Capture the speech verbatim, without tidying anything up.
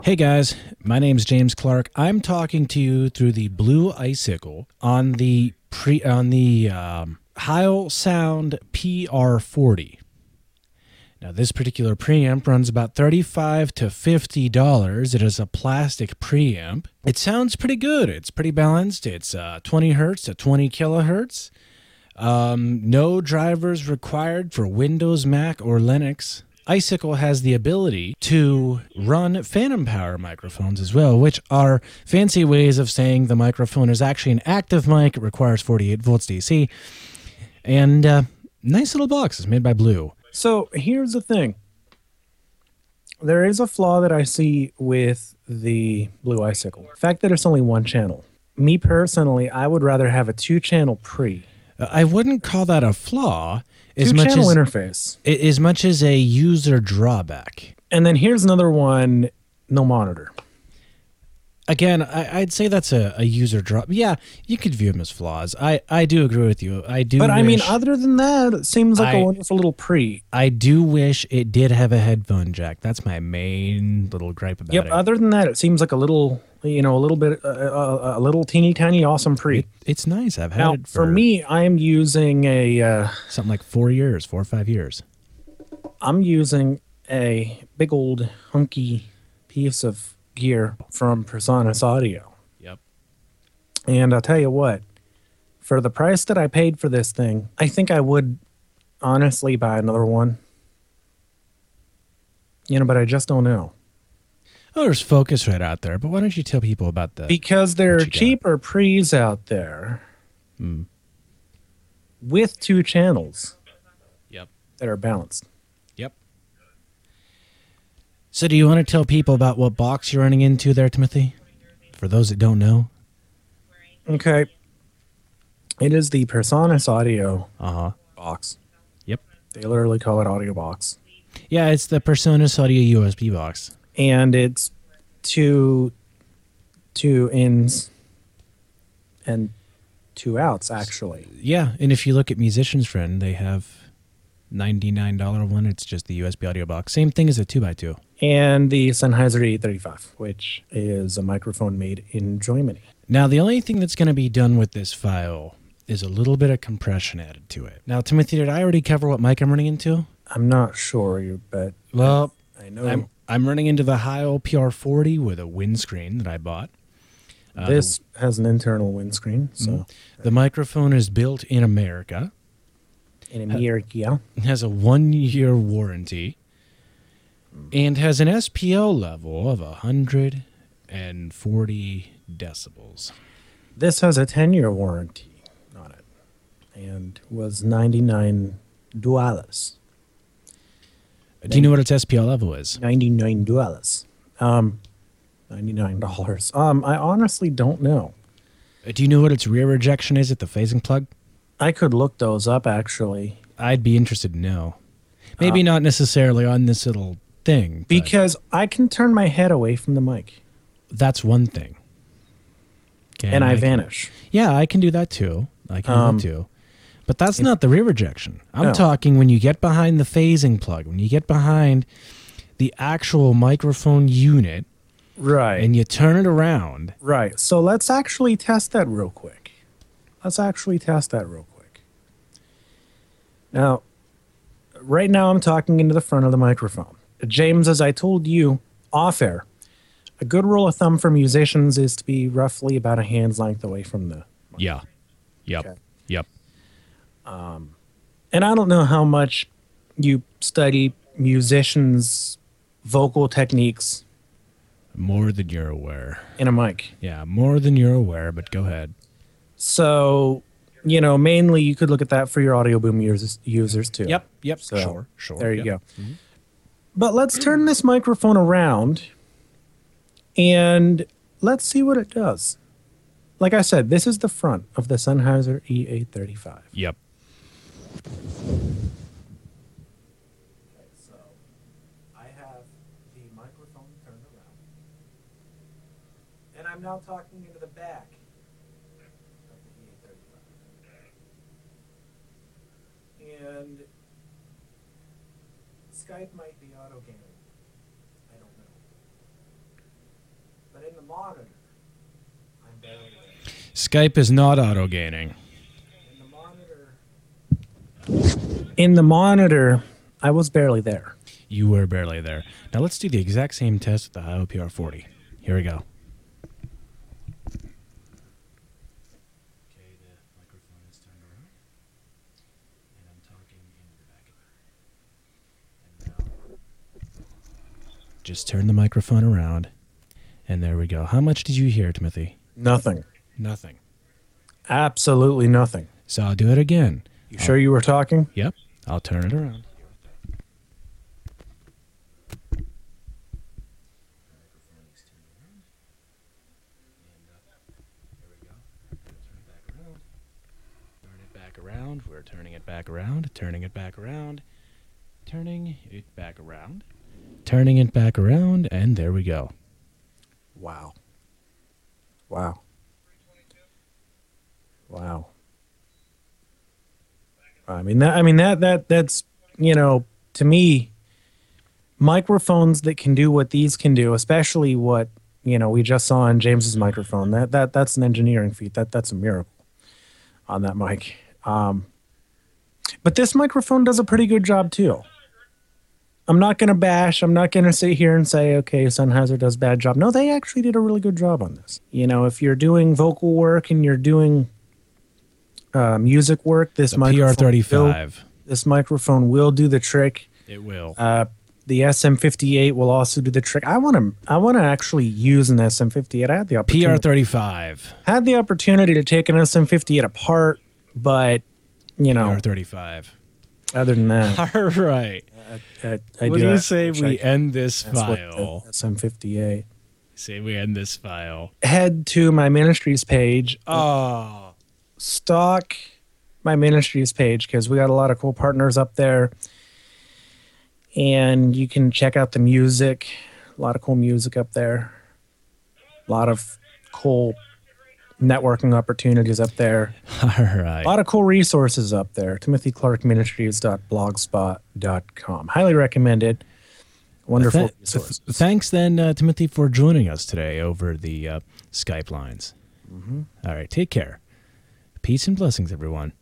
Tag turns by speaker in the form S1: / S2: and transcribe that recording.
S1: Hey guys, my name's James Clark. I'm talking to you through the Blue Icicle on the pre on the um, Heil Sound P R forty. Now, this particular preamp runs about thirty-five to fifty dollars. It is a plastic preamp. It sounds pretty good. It's pretty balanced. It's uh, twenty hertz to twenty kilohertz. Um, no drivers required for Windows, Mac, or Linux. Icicle has the ability to run phantom power microphones as well, which are fancy ways of saying the microphone is actually an active mic. It requires forty-eight volts D C. And uh, nice little box. It's made by Blue.
S2: So here's the thing. There is a flaw that I see with the Blue Icicle. The fact that it's only one channel. Me personally, I would rather have a two-channel pre.
S1: Uh, I wouldn't call that a flaw. As much
S2: Two-channel
S1: as,
S2: interface.
S1: As much as a user drawback.
S2: And then here's another one, no monitor.
S1: Again, I, I'd say that's a, a user drop. Yeah, you could view them as flaws. I, I do agree with you. I do.
S2: But
S1: wish,
S2: I mean, other than that, it seems like
S1: I,
S2: a wonderful little pre.
S1: I do wish it did have a headphone jack. That's my main little gripe about
S2: yep,
S1: it.
S2: Yep. Other than that, it seems like a little, you know, a little bit, uh, a, a little teeny tiny awesome pre.
S1: It, it's nice. I've had
S2: now,
S1: it for,
S2: for me. I am using a uh,
S1: something like four years, four or five years.
S2: I'm using a big old hunky piece of gear from PreSonus Audio.
S1: Yep.
S2: And I'll tell you what, for the price that I paid for this thing, I think I would honestly buy another one. You know, but I just don't know.
S1: Oh, there's Focusrite out there, but why don't you tell people about that?
S2: Because there are cheaper pre's out there
S1: mm.
S2: with two channels.
S1: Yep.
S2: That are balanced.
S1: Yep. So do you want to tell people about what box you're running into there, Timothy? For those that don't know.
S2: Okay. It is the PreSonus Audio
S1: uh-huh.
S2: box.
S1: Yep.
S2: They literally call it Audio Box.
S1: Yeah, it's the PreSonus Audio U S B box.
S2: And it's two, two ins and two outs, actually.
S1: Yeah, and if you look at Musician's Friend, they have ninety-nine dollars one. It's just the U S B audio box. Same thing as a two by two.
S2: And the Sennheiser E eight thirty-five, which is a microphone made in Germany.
S1: Now, the only thing that's going to be done with this file is a little bit of compression added to it. Now, Timothy, did I already cover what mic I'm running into?
S2: I'm not sure, but
S1: well,
S2: I know
S1: I'm, I'm running into the Heil P R forty with a windscreen that I bought.
S2: Uh, this the, has an internal windscreen. So
S1: mm-hmm. The microphone is built in America.
S2: In America.
S1: It has a one-year warranty and has an S P L level of one hundred forty decibels.
S2: This has a ten-year warranty on it and was ninety-nine dollars.
S1: Do you know what its S P L level is?
S2: ninety-nine dollars. Um, ninety-nine dollars. Um, I honestly don't know.
S1: Do you know what its rear rejection is at the phasing plug?
S2: I could look those up, actually.
S1: I'd be interested to know. Maybe uh, not necessarily on this little thing.
S2: Because I can turn my head away from the mic.
S1: That's one thing.
S2: Okay, and I, I vanish.
S1: Can, yeah, I can do that too. I can
S2: um,
S1: do that too. But that's it, not the rear rejection. I'm
S2: no.
S1: talking when you get behind the phasing plug, when you get behind the actual microphone unit.
S2: Right.
S1: And you turn it around.
S2: Right. So let's actually test that real quick. Let's actually test that real quick. Now, right now I'm talking into the front of the microphone. James, as I told you off air, a good rule of thumb for musicians is to be roughly about a hand's length away from the microphone.
S1: Yeah. Yep.
S2: Okay.
S1: Yep.
S2: Um, and I don't know how much you study musicians' vocal techniques.
S1: More than you're aware.
S2: In a mic.
S1: Yeah, more than you're aware, but go ahead.
S2: So, you know, mainly you could look at that for your Audio Boom users, users too.
S1: Yep, yep,
S2: so,
S1: sure, sure.
S2: There you
S1: yep.
S2: go. Mm-hmm. But let's turn this microphone around and let's see what it does. Like I said, this is the front of the Sennheiser E eight thirty-five.
S1: Yep.
S2: So, I have the microphone turned around. And I'm now talking into the back of the E eight thirty-five. And Skype might be auto-gaming. I don't know. the monitor, I'm barely there.
S1: Skype is not auto gaining.
S2: In the monitor, in the monitor, I was barely there.
S1: You were barely there. Now let's do the exact same test with the Heil P R forty. Here we go. Okay, the microphone is turned around, and I'm talking in the back of it. And now, just turn the microphone around, and there we go. How much did you hear, Timothy?
S2: Nothing.
S1: Nothing.
S2: Absolutely nothing.
S1: So I'll do it again.
S2: You sure you were talking?
S1: Yep. I'll turn it around. Around. We're turning it back around, turning it back around, turning it back around, turning it back around, and there we go.
S2: Wow. Wow. Wow. I mean that I mean that that that's, you know, to me, microphones that can do what these can do, especially what, you know, we just saw on James's microphone. That that that's an engineering feat. That that's a miracle on that mic. Um, but this microphone does a pretty good job too. I'm not going to bash. I'm not going to sit here and say, okay, Sennheiser does bad job. No, they actually did a really good job on this. You know, if you're doing vocal work and you're doing uh, music work, this
S1: the
S2: microphone
S1: P R thirty-five.
S2: Will, this microphone will do the trick.
S1: It will.
S2: Uh, the S M fifty-eight will also do the trick. I want to. I want to actually use an S M fifty-eight. I had the opportunity.
S1: P R thirty-five.
S2: Had the opportunity to take an S M fifty-eight apart. But, you know,
S1: P R thirty-five.
S2: Other than that,
S1: all right.
S2: I, I, I
S1: what
S2: do,
S1: do you
S2: I,
S1: say we I, end this file?
S2: S M fifty-eight.
S1: Say we end this file.
S2: Head to my ministries page.
S1: Oh.
S2: Stalk my ministries page because we got a lot of cool partners up there. And you can check out the music. A lot of cool music up there. A lot of cool networking opportunities up there.
S1: All right.
S2: A lot of cool resources up there. timothy clark ministries dot blogspot dot com. Highly recommend it. Wonderful
S1: Th-
S2: resources.
S1: th- thanks then, uh, Timothy, for joining us today over the uh, Skype lines.
S2: Mm-hmm.
S1: All right. Take care. Peace and blessings, everyone.